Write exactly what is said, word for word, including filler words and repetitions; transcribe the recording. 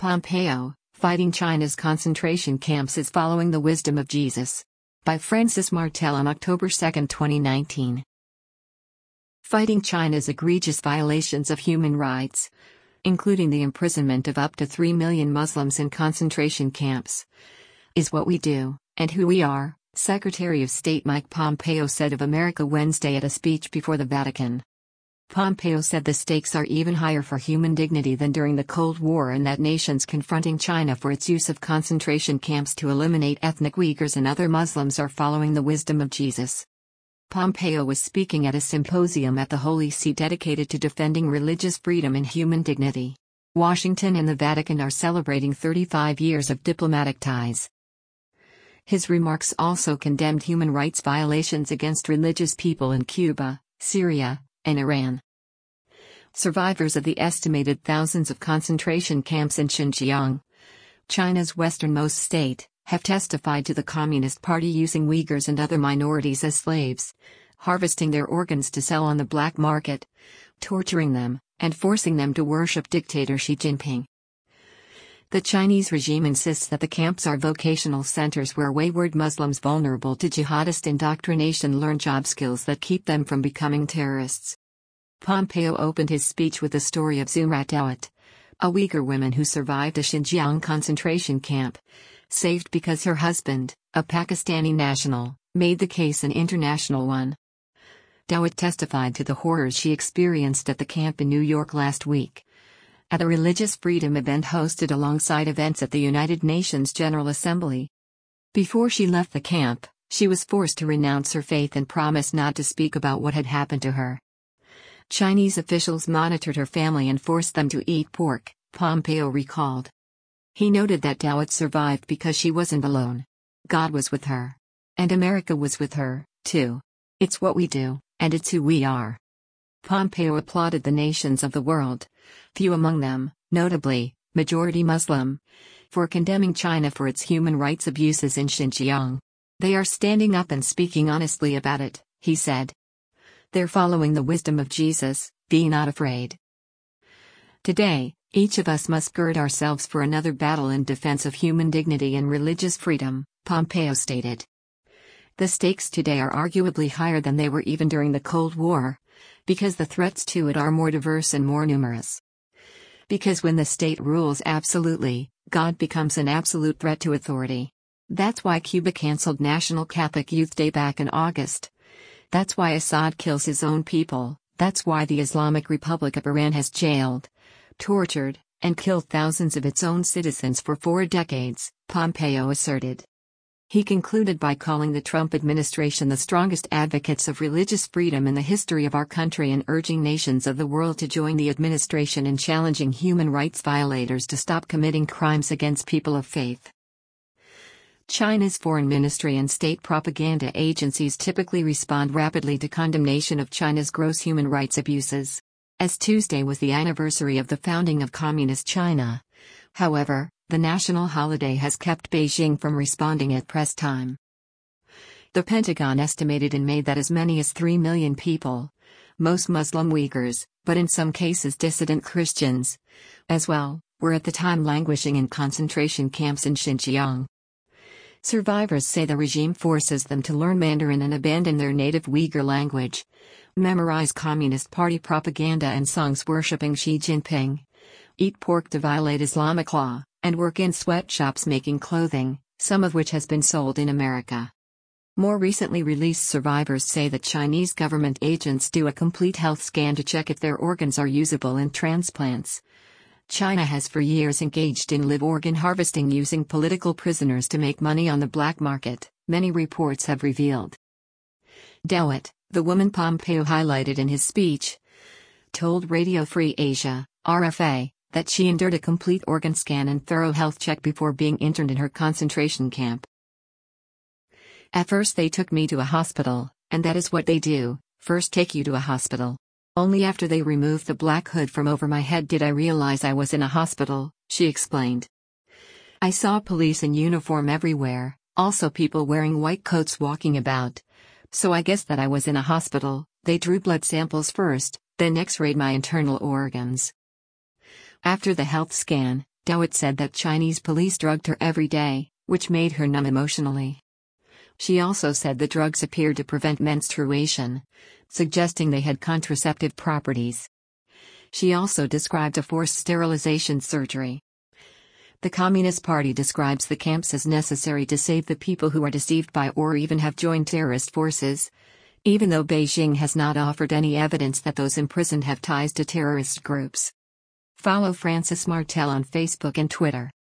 Pompeo, Fighting China's Concentration Camps is Following the Wisdom of Jesus. By Francis Martel on October second, twenty nineteen. Fighting China's egregious violations of human rights, including the imprisonment of up to three million Muslims in concentration camps, is what we do, and who we are, Secretary of State Mike Pompeo said of America Wednesday at a speech before the Vatican. Pompeo said the stakes are even higher for human dignity than during the Cold War and that nations confronting China for its use of concentration camps to eliminate ethnic Uyghurs and other Muslims are following the wisdom of Jesus. Pompeo was speaking at a symposium at the Holy See dedicated to defending religious freedom and human dignity. Washington and the Vatican are celebrating thirty-five years of diplomatic ties. His remarks also condemned human rights violations against religious people in Cuba, Syria, and Iran. Survivors of the estimated thousands of concentration camps in Xinjiang, China's westernmost state, have testified to the Communist Party using Uyghurs and other minorities as slaves, harvesting their organs to sell on the black market, torturing them, and forcing them to worship dictator Xi Jinping. The Chinese regime insists that the camps are vocational centers where wayward Muslims vulnerable to jihadist indoctrination learn job skills that keep them from becoming terrorists. Pompeo opened his speech with the story of Zumrat Dawit, a Uyghur woman who survived a Xinjiang concentration camp, saved because her husband, a Pakistani national, made the case an international one. Dawit testified to the horrors she experienced at the camp in New York last week, at a religious freedom event hosted alongside events at the United Nations General Assembly. Before she left the camp, she was forced to renounce her faith and promise not to speak about what had happened to her. Chinese officials monitored her family and forced them to eat pork, Pompeo recalled. He noted that Dawit survived because she wasn't alone. God was with her. And America was with her, too. It's what we do, and it's who we are. Pompeo applauded the nations of the world, few among them, notably, majority Muslim, for condemning China for its human rights abuses in Xinjiang. They are standing up and speaking honestly about it, he said. They're following the wisdom of Jesus, be not afraid. Today, each of us must gird ourselves for another battle in defense of human dignity and religious freedom, Pompeo stated. The stakes today are arguably higher than they were even during the Cold War, because the threats to it are more diverse and more numerous. Because when the state rules absolutely, God becomes an absolute threat to authority. That's why Cuba canceled National Catholic Youth Day back in August. That's why Assad kills his own people. That's why the Islamic Republic of Iran has jailed, tortured, and killed thousands of its own citizens for four decades, Pompeo asserted. He concluded by calling the Trump administration the strongest advocates of religious freedom in the history of our country and urging nations of the world to join the administration in challenging human rights violators to stop committing crimes against people of faith. China's foreign ministry and state propaganda agencies typically respond rapidly to condemnation of China's gross human rights abuses. As Tuesday was the anniversary of the founding of Communist China, however, the national holiday has kept Beijing from responding at press time. The Pentagon estimated in May that as many as three million people, most Muslim Uyghurs, but in some cases dissident Christians, as well, were at the time languishing in concentration camps in Xinjiang. Survivors say the regime forces them to learn Mandarin and abandon their native Uyghur language, memorize Communist Party propaganda and songs worshipping Xi Jinping, eat pork to violate Islamic law, and work in sweatshops making clothing, some of which has been sold in America. More recently released survivors say that Chinese government agents do a complete health scan to check if their organs are usable in transplants. China has for years engaged in live organ harvesting using political prisoners to make money on the black market, many reports have revealed. Dawit, the woman Pompeo highlighted in his speech, told Radio Free Asia, R F A, that she endured a complete organ scan and thorough health check before being interned in her concentration camp. At first they took me to a hospital, and that is what they do, first take you to a hospital. Only after they removed the black hood from over my head did I realize I was in a hospital, she explained. I saw police in uniform everywhere, also people wearing white coats walking about. So I guessed that I was in a hospital. They drew blood samples first, then x-rayed my internal organs. After the health scan, Dawit said that Chinese police drugged her every day, which made her numb emotionally. She also said the drugs appeared to prevent menstruation, suggesting they had contraceptive properties. She also described a forced sterilization surgery. The Communist Party describes the camps as necessary to save the people who are deceived by or even have joined terrorist forces, even though Beijing has not offered any evidence that those imprisoned have ties to terrorist groups. Follow Francis Martel on Facebook and Twitter.